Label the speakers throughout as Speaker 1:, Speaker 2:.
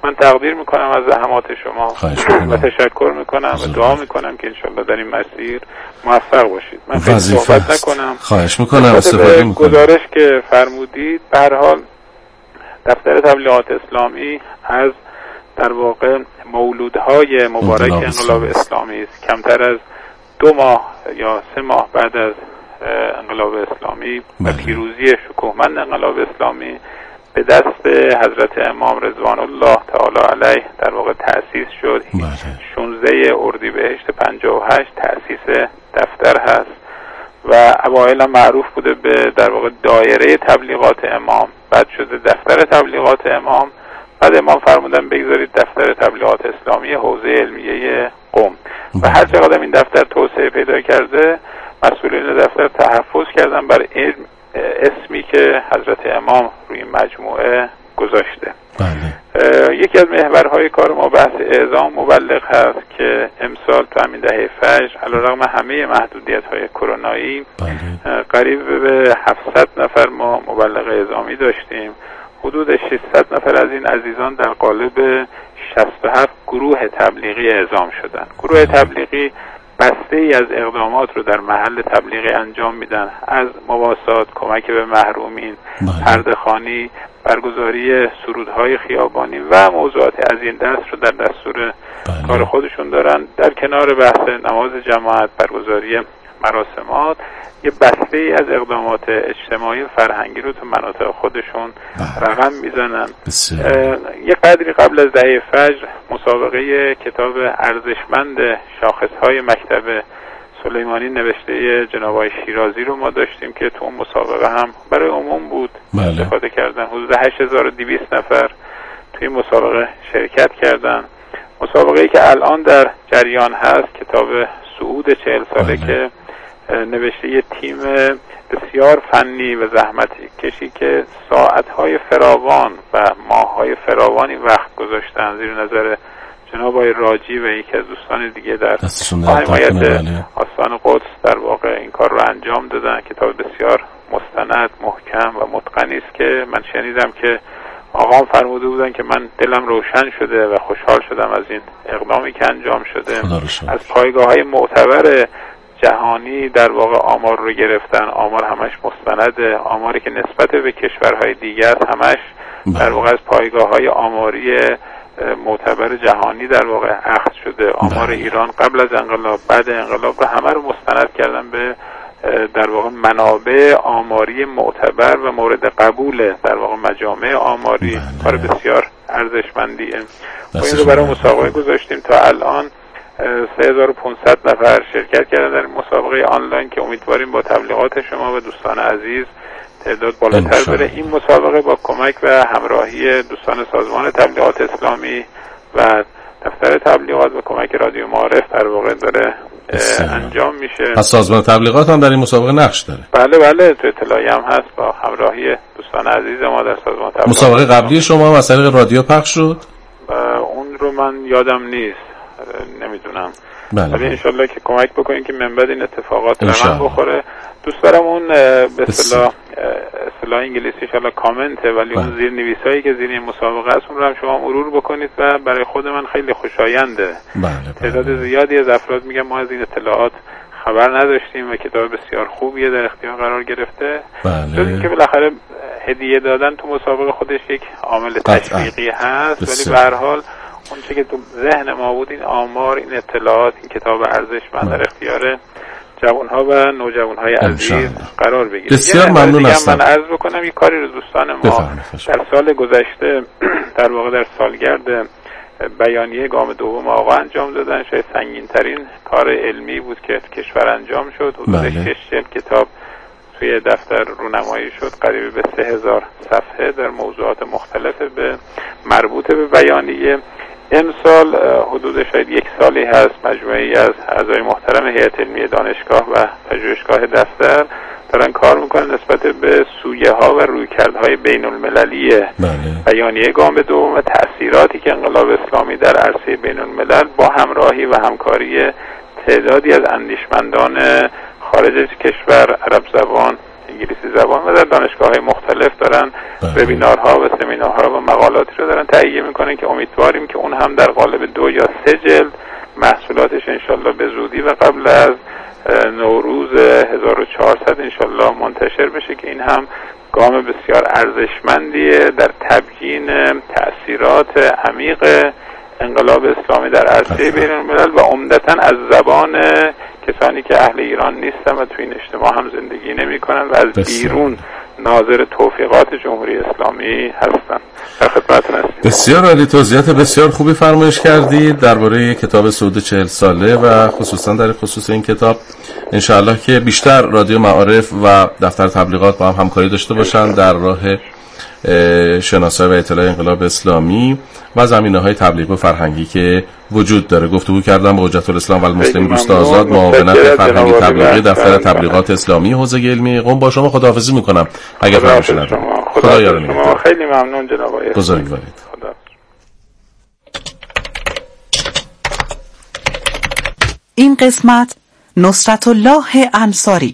Speaker 1: من تقدیر میکنم از زحمات شما و تشکر میکنم و دعا میکنم که انشالله در این مسیر موفق باشید. من خیلی صحبت نکنم،
Speaker 2: خواهش میکنم، استفاده میکنم.
Speaker 1: گزارش که فرمودید، به هر حال دفتر تبلیغات اسلامی از در واقع مولودهای مبارک انقلاب اسلامی است. کمتر از 2 ماه یا 3 ماه بعد از انقلاب اسلامی و پیروزی شکوهمند انقلاب اسلامی به دست حضرت امام رضوان الله تعالی علیه در واقع تأسیس شد. 16 اردیبهشت 58 تأسیس دفتر هست و اوایل معروف بوده به در واقع دایره تبلیغات امام، بعد شده دفتر تبلیغات امام، بعد امام فرمودن بگذارید دفتر تبلیغات اسلامی حوزه علمیه قم. و هر چقدر این دفتر توسعه پیدا کرده، مسئولین دفتر تحفظ کردن بر اسمی که حضرت امام روی مجموعه گذاشته. یکی از محورهای کار ما بحث اعزام مبلغ هست که امسال تو همین دهه فجر علیرغم همه محدودیت‌های کرونایی قریب به 700 نفر ما مبلغ اعزامی داشتیم. حدود 600 نفر از این عزیزان در قالب 67 گروه تبلیغی اعزام شدند. گروه تبلیغی بسته ای از اقدامات رو در محل تبلیغی انجام میدن، از مواسات، کمک به محرومین، پرده‌خوانی، برگزاری سرودهای خیابانی و موضوعات از این دست رو در دستور کار خودشون دارن. در کنار بحث نماز جماعت، برگزاری مراسمات، یه بسته ای از اقدامات اجتماعی و فرهنگی رو تو مناطق خودشون رقم میزنن. یه قدری قبل از دهه فجر مسابقه کتاب ارزشمند شاخصهای مکتب سلیمانی نوشته جناب آقای شیرازی رو ما داشتیم که تو اون مسابقه هم برای عموم بود استفاده کردن. حدود 8200 نفر توی مسابقه شرکت کردن. مسابقه‌ای که الان در جریان هست کتاب صعود 40 ساله که نوشته یه تیم بسیار فنی و زحمت کشی که ساعتهای فراوان و ماههای فراوانی وقت گذاشتن زیر نظر جناب آقای راجی و یکی از دوستان دیگه در حمایت آستان قدس در واقع این کار رو انجام دادن. کتاب بسیار مستند، محکم و متقنی است که من شنیدم که آقام فرموده بودن که من دلم روشن شده و خوشحال شدم از این اقدامی که انجام شده. از پایگاه‌های معتبر جهانی در واقع آمار رو گرفتن، آمار همش مستنده، آماری که نسبت به کشورهای دیگر همش در واقع از پایگاه‌های آماری معتبر جهانی در واقع اخذ شده. آمار ایران قبل از انقلاب، بعد انقلاب و همه رو مستند کردن به در واقع منابع آماری معتبر و مورد قبول در واقع مجامع آماری. کار بسیار ارزشمندیه. ما این رو برای مسابقه گذاشتیم. تا الان 3500 نفر شرکت کردن در مسابقه آنلاین که امیدواریم با تبلیغات شما و دوستان عزیز تعداد بالاتر بره. این مسابقه با کمک و همراهی دوستان سازمان تبلیغات اسلامی و دفتر تبلیغات و کمک رادیو معارف در واقع داره انجام میشه.
Speaker 2: پس سازمان تبلیغات هم در این مسابقه نقش داره؟
Speaker 1: بله، تو اطلاعی هم هست با همراهی دوستان عزیز ما در سازمان تبلیغات.
Speaker 2: مسابقه قبلی شما از طریق رادیو پخش شد؟
Speaker 1: اون رو من یادم نیست، نمیدونم. ولی انشالله که کمک بکنین که من بعد این اتفاقات رقم بخوره. دوست دارم اون به اصطلاح انگلیسیش حالا کامنته، ولی اون زیر نویسایی که زیر این مسابقه است اون رو هم شما مرور بکنید و برای خود من خیلی خوشاینده. تعداد زیادی از افراد میگن ما از این اطلاعات خبر نداشتیم و کتاب بسیار خوبیه در اختیار قرار گرفته. جز اینکه بالاخره هدیه دادن تو مسابقه خودش یک عامل تشویقی هست، ولی به هر حال اون چه که تو ذهن ما بود این آمار، این اطلاعات، این کتاب ارزشمند در اختیار جوانها و نوجوانهای عزیز قرار بگیره.
Speaker 2: بسیار ممنون هستم.
Speaker 1: من عرض بکنم یک کاری رو دوستان ما در سال گذشته در واقع در سالگرد بیانیه گام دوم آقا انجام دادن. شاید سنگین ترین کار علمی بود که کشور انجام شد. حدود 6 کتاب توی دفتر رونمایی شد، قریب به 3000 صفحه در موضوعات مختلف به مربوط به بیانیه. امسال حدود شاید 1 سالی هست مجموعه‌ای از اعضای محترم هیئت علمی دانشگاه و پژوهشگاه دفتر دارن کار میکنن نسبت به سویه ها و رویکردهای بین المللی بیانیه گام دوم و تأثیراتی که انقلاب اسلامی در عرصه بین الملل با همراهی و همکاری تعدادی از اندیشمندان خارج از کشور، عرب زبان، انگلیسی زبان و در دانشگاه‌های مختلف دارن وبینارها و سمینارها و مقالاتی رو دارن تهیه میکنن که امیدواریم که اون هم در قالب 2 یا 3 جلد محصولاتش انشالله به زودی و قبل از نوروز 1400 انشالله منتشر بشه که این هم گام بسیار ارزشمندیه در تبیین تأثیرات عمیق انقلاب اسلامی در عرصه بین الملل و عمدتاً از زبان کسانی که اهل ایران نیستن و توی این اجتماع هم زندگی نمی کنن و از بیرون ناظر توفیقات جمهوری اسلامی هستن. در خدمتتون هستیم.
Speaker 2: بسیار عالی، توضیحات بسیار خوبی فرمایش کردید درباره کتاب صعود 40 ساله و خصوصا در خصوص این کتاب. انشاءالله که بیشتر رادیو معارف و دفتر تبلیغات با هم همکاری داشته باشند در راه شناسایی و اطلاع انقلاب اسلامی و زمینه‌های تبلیغ و فرهنگی که وجود داره. گفتگو کردم با حجت الاسلام و المسلمین دوست آزاد، معاونت فرهنگی تبلیغی دفتر تبلیغات اسلامی حوزه علمی قم. با شما خداحافظی میکنم اگر فرمایش ندارید. خدا یار نگهدار.
Speaker 1: خیلی ممنون جناب آقای.
Speaker 2: بزرگوارید.
Speaker 1: خدا.
Speaker 3: این قسمت نصرت الله انصاری.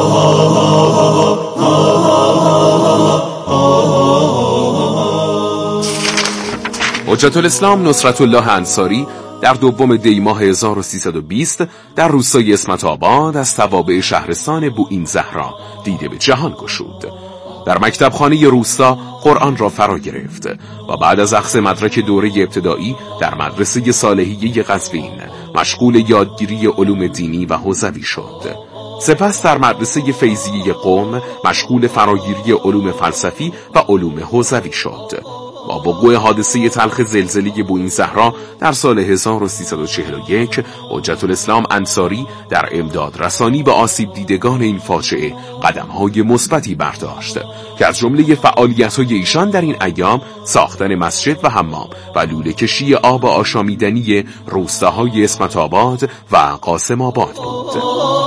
Speaker 4: حجت الاسلام نصرت الله انصاری در 2 دی ماه 1320 در روستای اسمت آباد از توابع شهرستان بوئین زهرا دیده به جهان گشود. در مکتبخانه روستا قرآن را فرا گرفت و بعد از اخذ مدرک دوره ابتدایی در مدرسه صالحیه قزوین مشغول یادگیری علوم دینی و حوزوی شد. سپس در مدرسه فیضیه قم مشغول فراگیری علوم فلسفی و علوم حوزوی شد. با وقوع حادثه تلخ زلزله بوئین زهرا در سال 1341 حجت الاسلام انصاری در امداد رسانی به آسیب دیدگان این فاجعه قدم‌های مثبتی برداشت که از جمله فعالیت‌های ایشان در این ایام ساختن مسجد و حمام و لوله کشی آب آشامیدنی روستاهای اسمت آباد و قاسم آباد بود.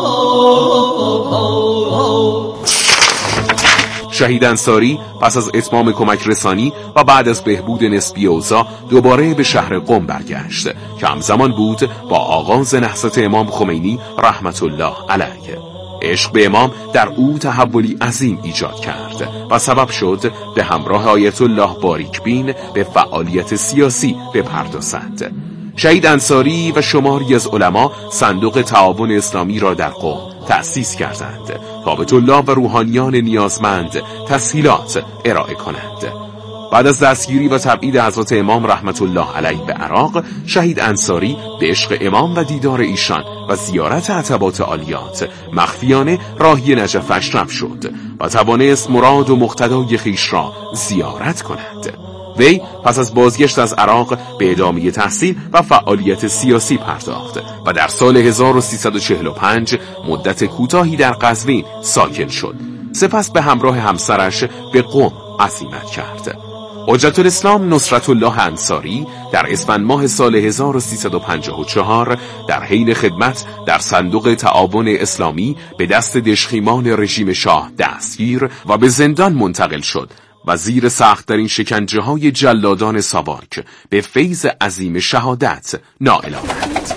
Speaker 4: شهید انصاری پس از اتمام کمک رسانی و بعد از بهبود نسبی اوضاع دوباره به شهر قم برگشت که همزمان بود با آغاز نهضت امام خمینی رحمت الله علیه. عشق به امام در او تحولی عظیم ایجاد کرد و سبب شد به همراه آیت الله باریک بین به فعالیت سیاسی بپردازد. شهید انصاری و شماری از علما صندوق تعاون اسلامی را در قم تأسیس کردند تا به طلاب و روحانیان نیازمند تسهیلات ارائه کنند. بعد از دستگیری و تبعید حضرت امام رحمت الله علیه به عراق، شهید انصاری به عشق امام و دیدار ایشان و زیارت عتبات عالیات مخفیانه راهی نجف اشرف شد و توانست مراد و مقتدای خویش را زیارت کند. وی پس از بازگشت از عراق به ادامه تحصیل و فعالیت سیاسی پرداخت و در سال 1345 مدت کوتاهی در قزوین ساکن شد. سپس به همراه همسرش به قم عزیمت کرد. حجت الاسلام نصرت الله انصاری در اسفند ماه سال 1354 در حین خدمت در صندوق تعاون اسلامی به دست دژخیمان رژیم شاه دستگیر و به زندان منتقل شد و زیر سخت‌ترین شکنجه‌های جلادان ساواک به فیض عظیم شهادت نائل آمد.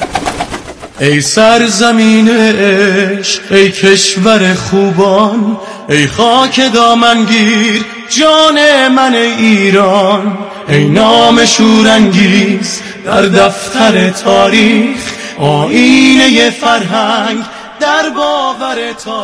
Speaker 5: ای سرزمین عشق، ای کشور خوبان، ای خاک دامنگیر جان من ایران، ای نام شورانگیز در دفتر تاریخ، آیینه فرهنگ در باور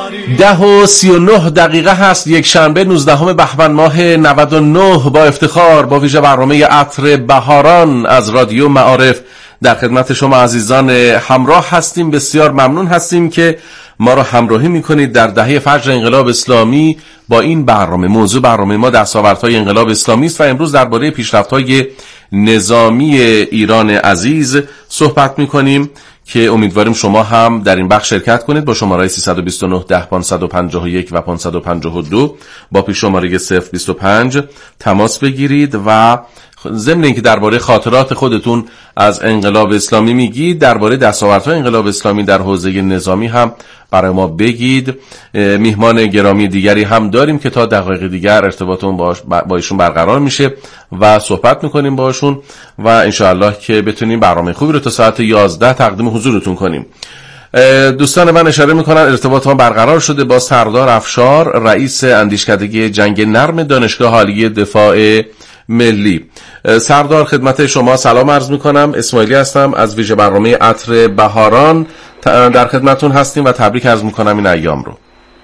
Speaker 5: تاریخ.
Speaker 2: 10:39 هست، یک شنبه 19 بهمن ماه 99. با افتخار با ویژه برنامه عطر بهاران از رادیو معارف در خدمت شما عزیزان همراه هستیم. بسیار ممنون هستیم که ما را همراهی میکنید در دهه فجر انقلاب اسلامی با این برنامه. موضوع برنامه ما دستاوردهای انقلاب اسلامی است و امروز درباره پیشرفت‌های نظامی ایران عزیز صحبت میکنیم که امیدواریم شما هم در این بخش شرکت کنید. با شماره 329 10 551 و 552 با پیش شماره 025 تماس بگیرید و ضمن اینکه درباره خاطرات خودتون از انقلاب اسلامی میگید، درباره دستاوردهای انقلاب اسلامی در حوزه نظامی هم برای ما بگید. میهمان گرامی دیگری هم داریم که تا دقایق دیگر ارتباطمون با ایشون برقرار میشه و صحبت میکنیم باشون و انشاءالله که بتونیم برنامه خوبی رو تا ساعت 11 تقدیم حضورتون کنیم. دوستان من اشاره میکنن ارتباط ما برقرار شده با سردار افشار، رئیس اندیشکدگی جنگ نرم دانشگاه عالی دفاع ملی. سردار خدمت شما سلام عرض میکنم. اسماعیلی هستم از ویژه برنامه عطر بهاران، در خدمتون هستیم و تبریک عرض میکنم این ایام رو.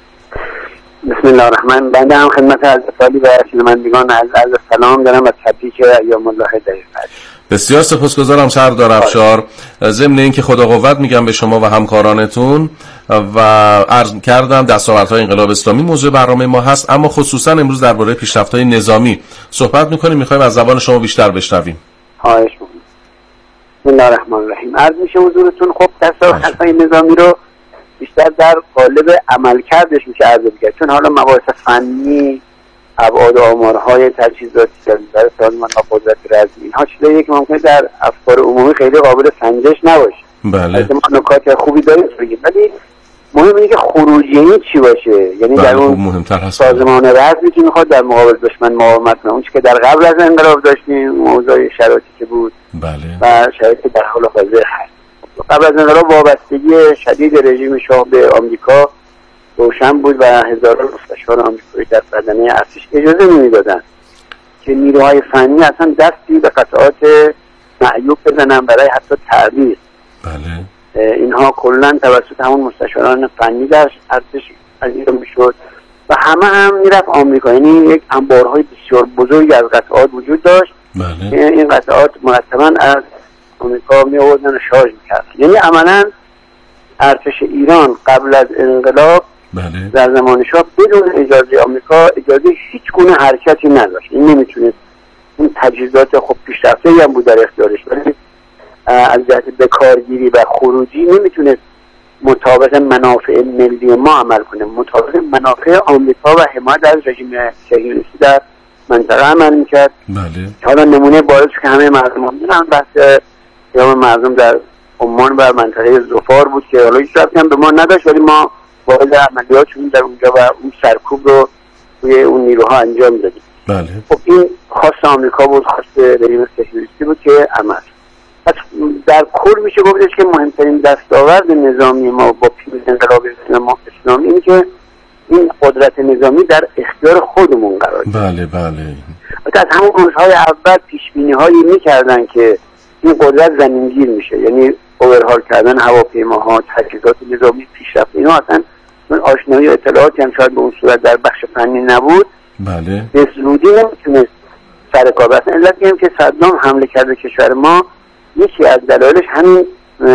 Speaker 6: بسم الله الرحمن. بنده هم خدمت عزیزانی و شنوندگان عرض سلام دارم و تبریک ایام الله دقیق.
Speaker 2: بسیار سپاسگزارم سردار افشار. ضمن اینکه خدا قوت میگم به شما و همکارانتون و عرض کردم دستاوردهای انقلاب اسلامی موضوع برنامه ما هست، اما خصوصا امروز درباره پیشرفت‌های نظامی صحبت می‌کنیم. می‌خوایم از زبان شما بیشتر بشنویم.
Speaker 6: خواهش می‌کنم. بسم الله الرحمن الرحیم. عرض میشه حضورتون خب دستاوردهای نظامی رو بیشتر در قالب عملکردش میشه عرض کرد، چون حالا مباحث فنی، ابعاد آمارهای تجهیزاتی در سازمان ها، قدرت رزمی، اینها چیزاییه که ممکنه در افکار عمومی خیلی قابل سنجش نباشه.
Speaker 2: بله.
Speaker 6: ما نکات خوبی داریم بگیم، ولی مهم اینه که خروجی چی باشه، یعنی در اون سازمان رزمی که میخواد در مقابل دشمن مقاومت کنه، اون چیزی که در قبل از انقلاب داشتیم، موضوع شرایطی که بود.
Speaker 2: بله.
Speaker 6: و شرایطی در حال حاضر هست. قبل از انقلاب وابستگی شدید رژیم شاه به آمریکا روشن بود و هزاران مستشار آمریکایی در بدنه ارتش اجازه نمیدادن که نیروهای فنی اصلا دستی به قطعات معیوب بزنن برای حتی تعبیر.
Speaker 2: بله.
Speaker 6: اینها کلا توسط همون مستشاران فنی در ارتش انجام میشد و همه هم میرفت آمریکا. یعنی یک انبارهای بسیار بزرگی از قطعات وجود داشت.
Speaker 2: بله.
Speaker 6: این قطعات مرتبا از آمریکا می آوردن و شارژ میکردن. یعنی عملا ارتش ایران قبل از انقلاب
Speaker 2: بله.
Speaker 6: در زمان شاه بدون اجازه آمریکا اجازه هیچ گونه حرکتی نداشت. این نمیتونست، این تجهیزات خب پیشرفته‌ای هم بود در اختیارش، ولی از جهت بکارگیری و خروجی نمیتونست مطابق منافع ملی ما عمل کنه، مطابق منافع آمریکا و حمایت از رژیم صهیونیستی در منطقه عمل میکرد.
Speaker 2: بله.
Speaker 6: حالا نمونه بارز که همه مردم هم میدونن بحث قیام مردم در عمان و منطقه ظفار بود که حالا هیچ ربطی هم به ما نداشت، ولی ما وارد عملیاتشون در اونجا و اون سرکوب رو روی اون نیروها انجام دادیم.
Speaker 2: بله.
Speaker 6: خب این خواست آمریکا بود، خواست رژیم صهیونیستی بود که عمل. پس در کل میشه گفتش که مهمترین دستاورد نظامی ما با پیروزی انقلاب اسلامی اینه که این قدرت نظامی در اختیار خودمون قرار گرفت.
Speaker 2: بله بله.
Speaker 6: از همون روزهای اول پیش‌بینی‌هایی می‌کردن که این قدرت زمینگیر میشه، یعنی اوورهال کردن هواپیماها، تجهیزات نظامی پیشرفت، اینا اصلا آشنایی و اطلاعاتی هم شاید به اون صورت در بخش فنی نبود.
Speaker 2: بله.
Speaker 6: به زودی نمیتونست سر کار بس. علتی هم که صدام حمله کرده کشور ما، یکی از دلایلش همین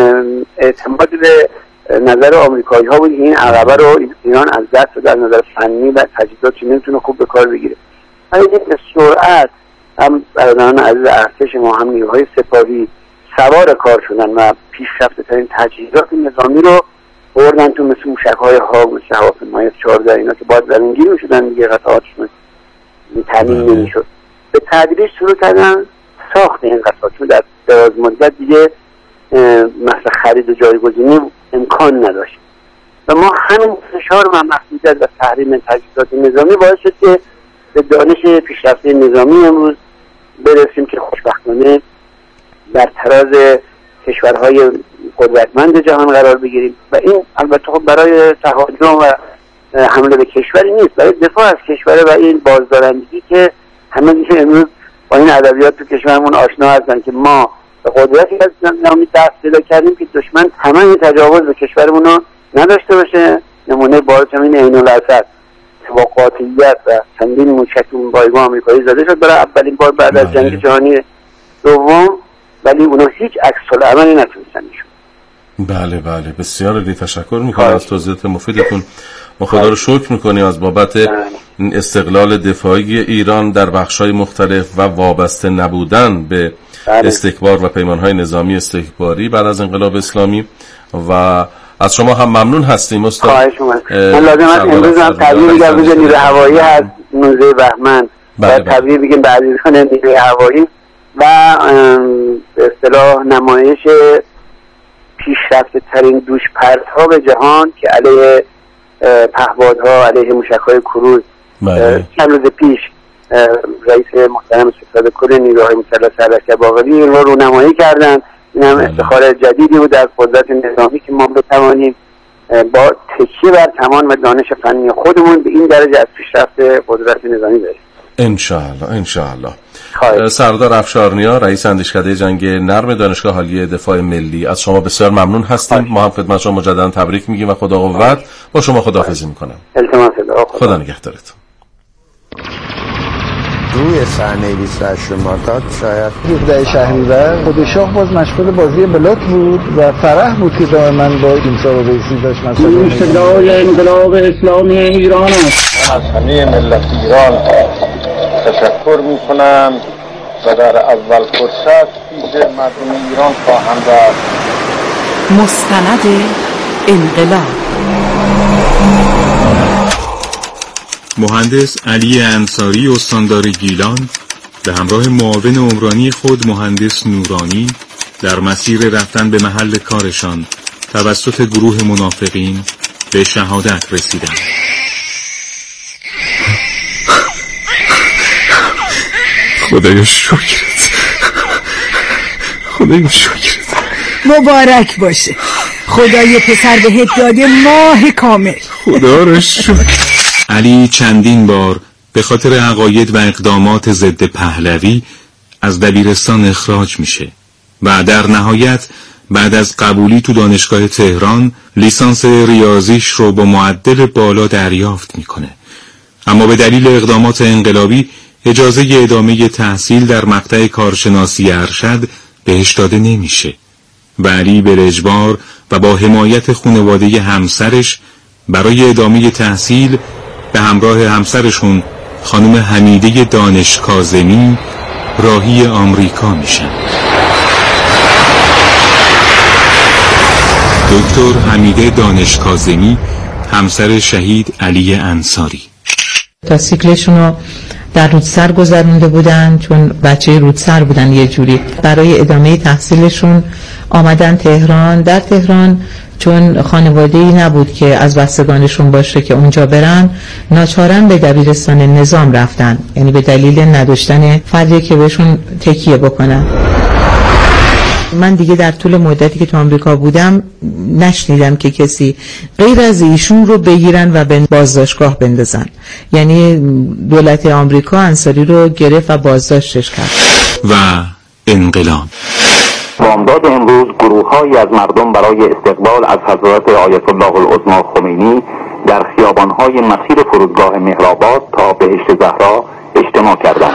Speaker 6: اعتماد به نظر آمریکایی ها بود. این عقبه رو ایران از دست در نظر فنی و تجهیزاتی نمیتونه خوب به کار بگیره. ولی به سرعت هم برادران عزیز ارتش ما، هم نیروهای سپاهی سوار کار شدن و پیشرفته ترین تجهیزات نظامی رو بردن تو، مثل موشک‌های هاگ، مثل هواپیماهای 14 اینا که باید زمینگیر می‌شدن دیگه، قطعاتشون تامین نمی‌شد. به تدریج شروع کردن ساخت این قطعات، چون در دراز مدت دیگه مثل خرید و جایگزینی امکان نداشت و ما همین فشار و محدودیت و تحریم تجهیزات نظامی باعث شد که به دانش پیشرفته نظامی امروز برسیم که خوشبختانه در تراز کشورهای قدرتمند جهان قرار بگیریم. و این البته خب برای تهاجم و حمله به کشوری نیست، برای دفاع از کشور و این بازدارندگی که همه دیگه امروز با این ادبیات تو کشورمون آشنا هستن که ما به قدرتی از نظامی دست پیدا کردیم که دشمن تمام تجاوز به کشورمون رو نداشته باشه. نمونه بارز همین عین الاسد با قاطعیت و چندین موشک بایگاه آمریکایی زده شد برای اولین بار بعد از جنگ جهانی دوم، ولی اونا هیچ عکس‌العملی نتونستن نشون.
Speaker 2: بله بله، بسیار عالی، تشکر میکنم از توضیحات مفیدتون. ما خدا رو شکر میکنیم از بابت این استقلال دفاعی ایران در بخش‌های مختلف و وابسته نبودن به استکبار و پیمان‌های نظامی استکباری بعد از انقلاب اسلامی و از شما هم ممنون هستیم استاد.
Speaker 6: خواهش می‌کنم. من لازم است امروز هم تبریک بگم روز نیروی هوایی هست، 19 بهمن. و تبریک بگیم به عزیزان نیروی هوایی و به اصطلاح نمایش پیشرفته ترین دوش پرتاب جهان که علیه پهپادها، علیه موشک‌های کروز چند روز پیش رئیس محترم ستاد کل نیروهای مسلح سرلشکر باقری این رو رونمایی کردن. این هم افتخار جدیدی بود از قدرت نظامی که ما بتوانیم با تکیه بر کمان و دانش فنی خودمون به این درجه از پیشرفت قدرت نظامی برسیم.
Speaker 2: انشاءالله. سردار افشارنیا، رئیس اندیشکده جنگ نرم دانشگاه عالی دفاع ملی، از شما بسیار ممنون هستیم. ما هم خدمت شما مجددا تبریک میگیم و خدا قوت. با شما خداحافظی میکنم.
Speaker 6: التماس
Speaker 2: خدا نگهدارتون.
Speaker 7: روی صحنه 28 مرداد شاید
Speaker 8: 17 شهریور خود شاه باز مشغول بازی بلاک بود و فرح بود که دائما با ایمسا و بیسی داشت مسئله
Speaker 9: صدای انقلاب اسلامی ایران است.
Speaker 10: از همه ملت ایران تشکر میکنم و در اول فرصت پیش مردم ایران خواهم رفت.
Speaker 3: مستند انقلاب.
Speaker 11: مهندس علی انصاری استاندار گیلان به همراه معاون عمرانی خود مهندس نورانی در مسیر رفتن به محل کارشان توسط گروه منافقین به شهادت رسیدند. خدایا شکرت، خدایا شکرت.
Speaker 12: مبارک باشه، خدای پسر بهت داده ماه کامل.
Speaker 11: خدا را شکر. علی چندین بار به خاطر عقاید و اقدامات ضد پهلوی از دبیرستان اخراج میشه و در نهایت بعد از قبولی تو دانشگاه تهران لیسانس ریاضیش رو با معدل بالا دریافت میکنه، اما به دلیل اقدامات انقلابی اجازه ادامه تحصیل در مقطع کارشناسی ارشد بهش داده نمیشه و علی به اجبار و با حمایت خانواده همسرش برای ادامه تحصیل به همراه همسرشون خانم حمیده دانش کاظمی راهی آمریکا میشن. دکتر حمیده دانش کاظمی همسر شهید علی انصاری.
Speaker 13: تا سیکلشون رو در رودسر گذرونده بودن، چون بچه رودسر بودن یه جوری. برای ادامه تحصیلشون آمدن تهران. در تهران چون خانواده‌ای نبود که از بستگانشون باشه که اونجا برن، ناچارن به دبیرستان نظام رفتن، یعنی به دلیل نداشتن فردی که بهشون تکیه بکنن. من دیگه در طول مدتی که تو آمریکا بودم نشنیدم که کسی غیر از ایشون رو بگیرن و به بازداشتگاه بندازن. یعنی دولت آمریکا انصاری رو گرفت و بازداشتش کرد.
Speaker 11: و انقلاب.
Speaker 14: بامداد امروز گروه‌هایی از مردم برای استقبال از حضرت آیت الله العظمی خمینی در خیابان‌های مسیر فرودگاه مهرآباد تا بهشت زهرا اجتماع کردند.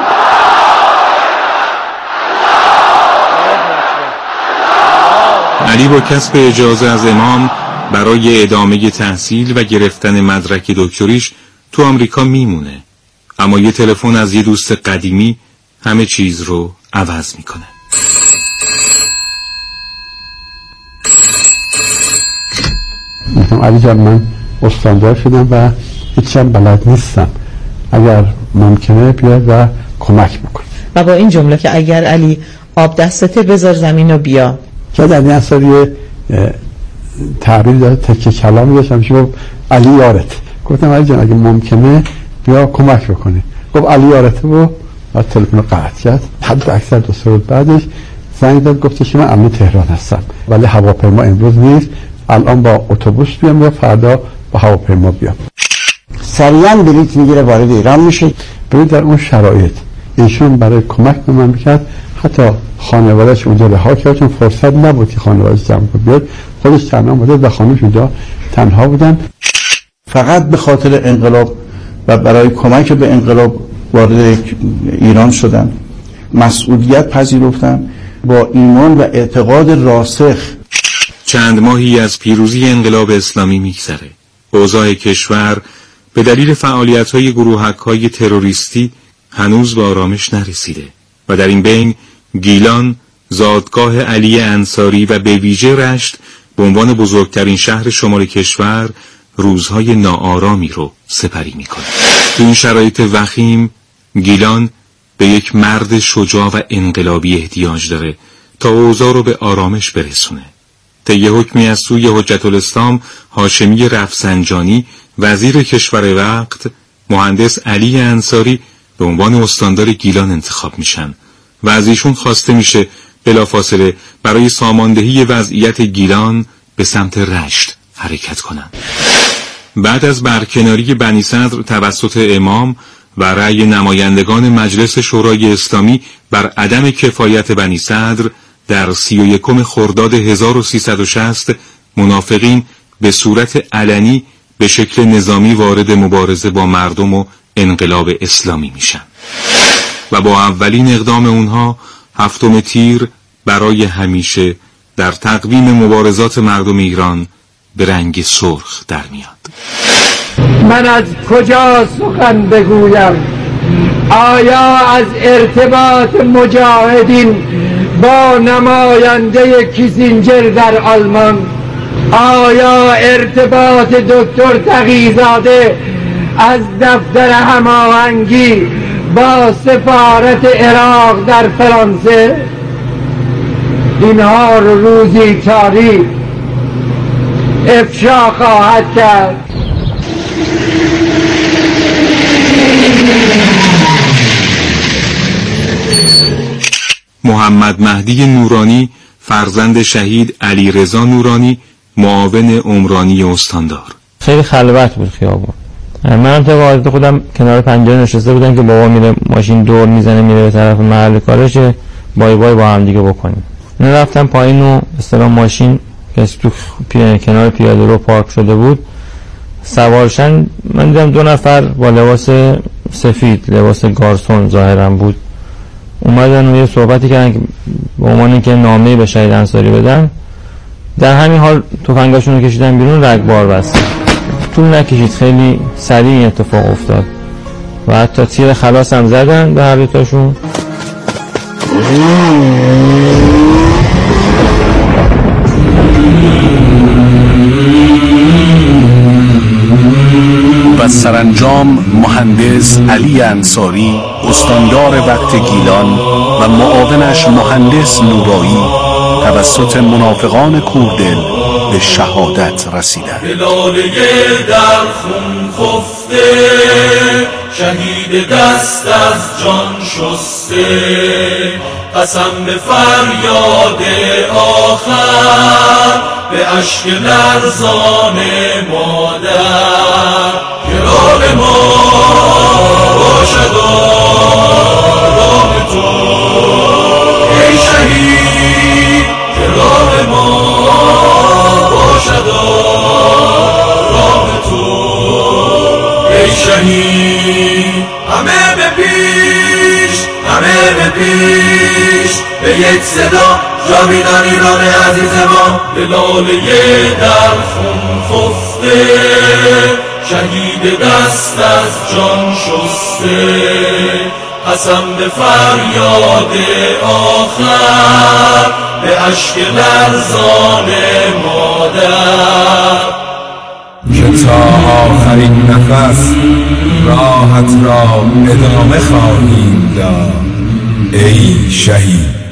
Speaker 11: علی با کسب اجازه از امام برای ادامه تحصیل و گرفتن مدرک دکتریش تو آمریکا میمونه، اما یه تلفن از یه دوست قدیمی همه چیز رو عوض میکنه.
Speaker 15: علی جان، من استاندار شدم و هیچم بلد نیستم، اگر ممکنه بیاد و کمک بکن.
Speaker 13: و با این جمله که اگر علی آب دستته بذار زمین رو بیا.
Speaker 15: که در این اثر یه تعبیر داره، تکه کلامی داشتم که علی یارت. گفتم علی جان اگه ممکنه بیا کمک بکنه. گفت علی یارته و تلفن رو قطع کرد. حد اکثر 2 سال بعدش زنگ داد، گفت که من الان تهران هستم ولی هواپیما امروز نیست، الان با اتوبوس بیام یا فردا با هواپیما بیام.
Speaker 8: سریعا بلیط میگیره وارد ایران میشه.
Speaker 15: ببین در اون شرایط ایشون برای کمک به من میکرد، حتی خانواده‌اش اونجا رها کرد چون فرصت نبود که خانواده‌اش جمع کنه بیاد، خودش تنها بود و خانومش اونجا تنها بودن.
Speaker 8: فقط به خاطر انقلاب و برای کمک به انقلاب وارد ایران شدن، مسئولیت پذیرفتن با ایمان و اعتقاد راسخ.
Speaker 11: چند ماهی از پیروزی انقلاب اسلامی میگذره. اوضاع کشور به دلیل فعالیت‌های گروهک‌های تروریستی هنوز به آرامش نرسیده و در این بین گیلان، زادگاه علی انصاری و به ویژه رشت به عنوان بزرگترین شهر شمال کشور روزهای ناآرامی رو سپری میکنه. تو این شرایط وخیم گیلان به یک مرد شجاع و انقلابی احتیاج داره تا اوضاع رو به آرامش برسونه. طی حکمی از سوی حجت الاسلام هاشمی رفسنجانی وزیر کشور وقت، مهندس علی انصاری به عنوان استاندار گیلان انتخاب میشن و از ایشون خواسته میشه بلافاصله برای ساماندهی وضعیت گیلان به سمت رشت حرکت کنند. بعد از برکناری بنی صدر توسط امام و رأی نمایندگان مجلس شورای اسلامی بر عدم کفایت بنی صدر، در 31 خرداد 1360 منافقین به صورت علنی به شکل نظامی وارد مبارزه با مردم و انقلاب اسلامی میشن و با اولین اقدام اونها 7 تیر برای همیشه در تقویم مبارزات مردم ایران به رنگ سرخ در میاد.
Speaker 16: من از کجا سخن بگویم؟ آیا از ارتباط مجاهدین با نماینده کیسینجر در آلمان؟ آیا ارتباط دکتر تقی‌زاده از دفتر هماهنگی با سفارت عراق در فرانسه؟ اینها رو روزی تاریخ افشا خواهد کرد.
Speaker 11: محمد مهدی نورانی، فرزند شهید علی رضا نورانی، معاون عمرانی استاندار.
Speaker 17: خیلی خلوت بود خیابون. من تا عادت خودم کنار پنجره نشسته بودم که بابا میره ماشین دور میزنه میره به طرف محل کارش، بای بای با هم دیگه بکنیم. من رفتم پایین و اصلا ماشین که تو کنار پیاده رو پارک شده بود سوارشن، من دیدم 2 نفر با لباس سفید، لباس گارسون ظاهرا بود، اومدن و یه صحبتی کردن که به عنوان اینکه نامه‌ای به شهید انصاری بدن. در همین حال تفنگاشون رو کشیدن بیرون، رگبار بستن. طول نکشید، خیلی سریع این اتفاق افتاد و حتی تیر خلاص هم زدن به هر دوتاشون.
Speaker 18: و سرانجام مهندس علی انصاری، استاندار وقت گیلان و معاونش مهندس نورایی توسط منافقان کوردل به شهادت رسیدند.
Speaker 19: لاله در خون خفته، شهید دست از جان شسته، قسم به فریاد آخر به اشک لرزان مادر، که راه ما باشد راه تو ای شهید، که راه ما باشد راه تو ای شهید. همه به پیش، همه به پیش، به یک صدا جاویدان ایران عزیز ما. به لاله در خون خفته، شهید دست از جان شسته، قسم به فریاد آخر به اشک لرزان مادر،
Speaker 20: که تا آخرین نفس راحت را ادامه خواهیم داد ای شهید.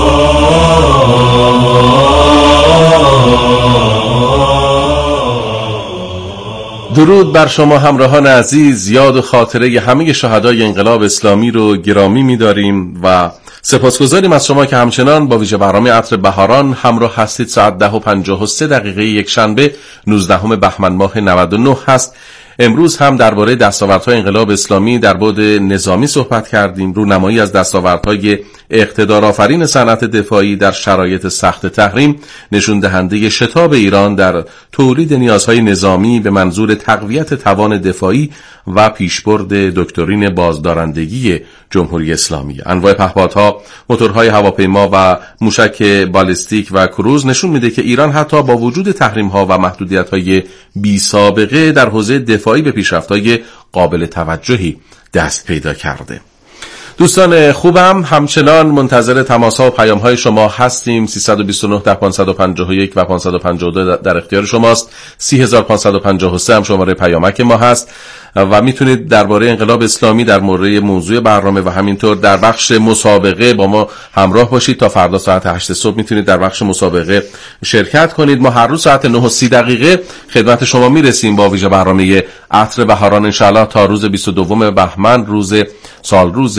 Speaker 2: درود بر شما همراهان عزیز. یاد و خاطره همه شهدای انقلاب اسلامی رو گرامی می‌داریم و سپاسگزاریم از شما که همچنان با ویژه برنامه عطر بهاران همراه هستید. ساعت 10:53 یک شنبه 19 بهمن ماه 99 هست. امروز هم درباره دستاوردهای انقلاب اسلامی در بعد نظامی صحبت کردیم. رونمایی از دستاوردهای اقتدارآفرین صنعت دفاعی در شرایط سخت تحریم نشون دهنده شتاب ایران در تولید نیازهای نظامی به منظور تقویت توان دفاعی و پیشبرد دکترین بازدارندگی جمهوری اسلامی. انواع پهپادها، موتورهای هواپیما و موشک بالستیک و کروز نشون میده که ایران حتی با وجود تحریم‌ها و محدودیت‌های بی سابقه در حوزه دفاعی به پیشرفت‌های قابل توجهی دست پیدا کرده. دوستان خوبم، همچنان منتظر تماس‌ها و پیام‌های شما هستیم. 329 10 551 و 552 در اختیار شماست. 3553 هم شماره پیامک ما هست. و میتونید درباره انقلاب اسلامی در مورد موضوع برنامه و همینطور در بخش مسابقه با ما همراه باشید. تا فردا ساعت 8 صبح میتونید در بخش مسابقه شرکت کنید. ما هر روز ساعت 9:30 خدمت شما میرسیم با ویژه برنامه عطر بهاران انشاءالله تا روز 22 بهمن، روز سالروز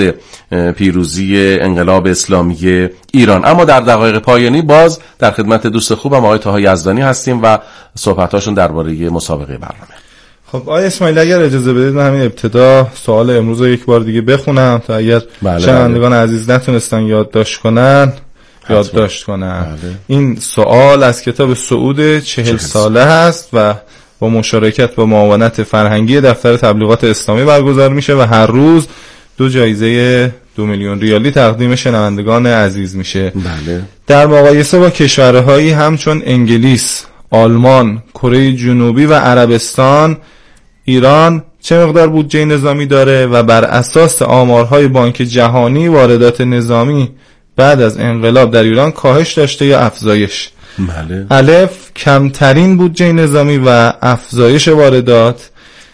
Speaker 2: پیروزی انقلاب اسلامی ایران. اما در دقایق پایانی باز در خدمت دوست خوبم آقای طاها یزدانی هستیم و صحبتاشون درباره مسابقه برنامه.
Speaker 21: خب آقای اسماعیل اگر اجازه بدید من همین ابتدا سوال امروز رو یک بار دیگه بخونم تا اگر شنوندگان عزیز نتونستن یادداشت کنن یادداشت کنن. این سوال از کتاب صعود 40 ساله هست و با مشارکت با معاونت فرهنگی دفتر تبلیغات اسلامی برگزار میشه و هر روز 2 جایزه 2 میلیون ریالی تقدیم شنوندگان عزیز میشه.
Speaker 2: بله.
Speaker 21: در مقایسه با کشورهایی همچون انگلیس، آلمان، کره جنوبی و عربستان، ایران چه مقدار بودجه نظامی داره و بر اساس آمارهای بانک جهانی واردات نظامی بعد از انقلاب در ایران کاهش داشته یا افزایش؟
Speaker 2: بله.
Speaker 21: الف کمترین بودجه نظامی و افزایش واردات،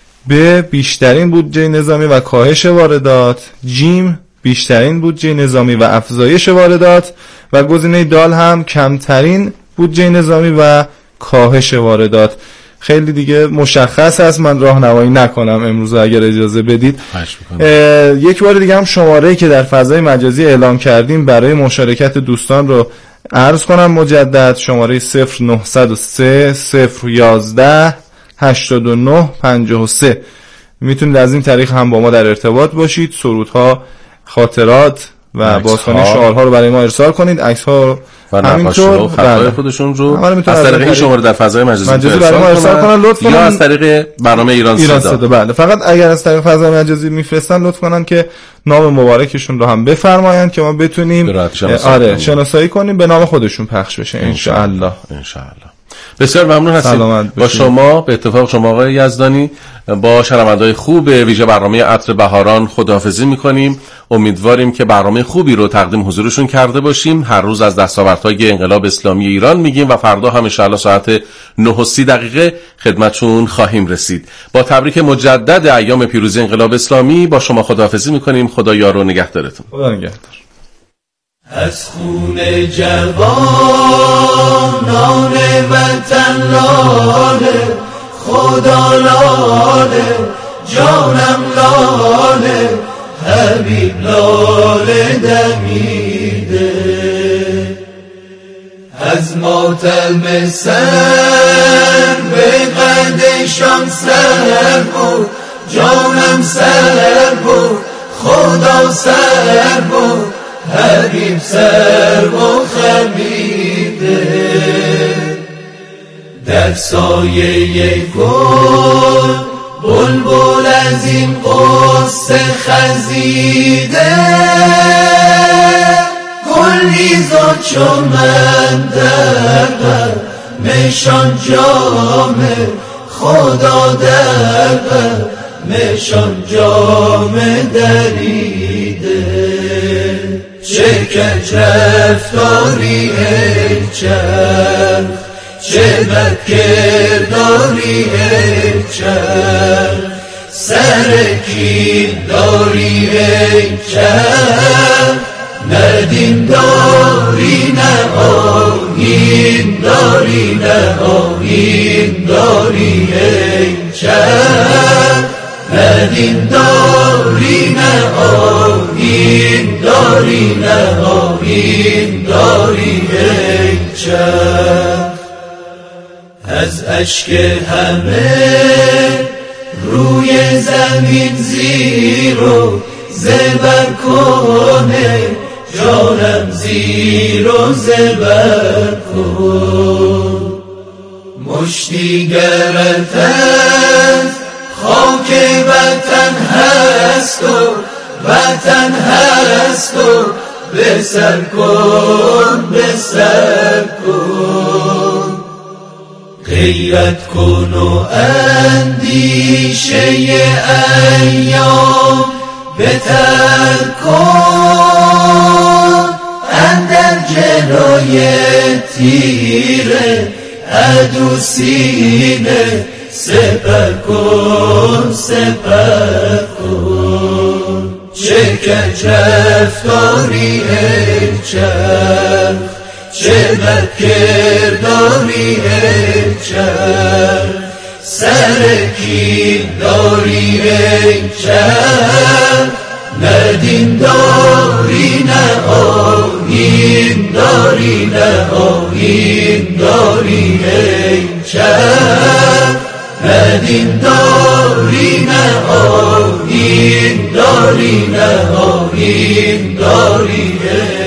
Speaker 21: ب بیشترین بودجه نظامی و کاهش واردات، جیم بیشترین بودجه نظامی و افزایش واردات و گزینه دال هم کمترین بودجه نظامی و کاهش واردات. خیلی دیگه مشخص است، من راهنمایی نکنم امروز اگر اجازه بدید. یک بار دیگه هم شماره‌ای که در فضای مجازی اعلام کردیم برای مشارکت دوستان رو عرض کنم مجدد. شماره 0903 011 89 53. میتونید از این طریق هم با ما در ارتباط باشید، سرودها، خاطرات و بازخوانی شعارها رو برای ما ارسال کنید، عکس‌ها
Speaker 2: و همینطور خطای خودشون رو از طریق این شماره در فضای مجازی
Speaker 21: برای ما ارسال کنن لطفاً،
Speaker 2: یا از طریق برنامه ایران صدا.
Speaker 21: بله، فقط اگر از طریق فضای مجازی میفرستن لطف کنن که نام مبارکشون رو هم بفرمایند که ما بتونیم شناسایی کنیم به نام خودشون پخش بشه ان شاء الله.
Speaker 2: بسیار ممنون هستیم با شما. به اتفاق شما آقای یزدانی با شنونده‌های خوب ویژه برنامه عطر بهاران خداحافظی می‌کنیم. امیدواریم که برنامه خوبی رو تقدیم حضورشون کرده باشیم. هر روز از دستاوردهای انقلاب اسلامی ایران میگیم و فردا هم ان شاءالله ساعت 9:30 خدمتشون خواهیم رسید. با تبریک مجدد ایام پیروزی انقلاب اسلامی با شما خداحافظی می‌کنیم. خدا یار و نگهدارتون.
Speaker 21: خدا نگهدار.
Speaker 19: از خون جوانان وطن لاله، خدا لاله، جانم لاله، حبیب لاله دمیده. از ماتم سر به قدشان سر بود، جانم سر بود، خدا سر بود، حبیب سر و خمیده. در سایه گل بلبل از این قصه خزیده، گل ریزا چمن در مشان جامه، خدا در مشان جامه دریده. چه کج رفتاری ای چرخ، چه بد کرداری ای چرخ، سر کین داری ای چرخ، نه دین داری نه آیین داری نه آیین داری ای چرخ، نه دین داری نه آیین داری نه آیین داری ای چرخ. از اشک همه روی زمین زیر و زبر کنه، جانم زیر و زبر کن. مشتی گرت از خاک وطن هست و وطن هست و بسر کن بسر کن. غیرت کن و اندیشه ایام بتر کن، اندر جلوی تیر عدو سینه سپر کن سپر کن چه کج رفتاری ای چرخ چه بد کرداری ای چرخ سر کین داری ای چرخ نه دین داری نه آیین داری نه آیین داری ای چرخ نه دین داری نه آیین داری نه آیین داری ای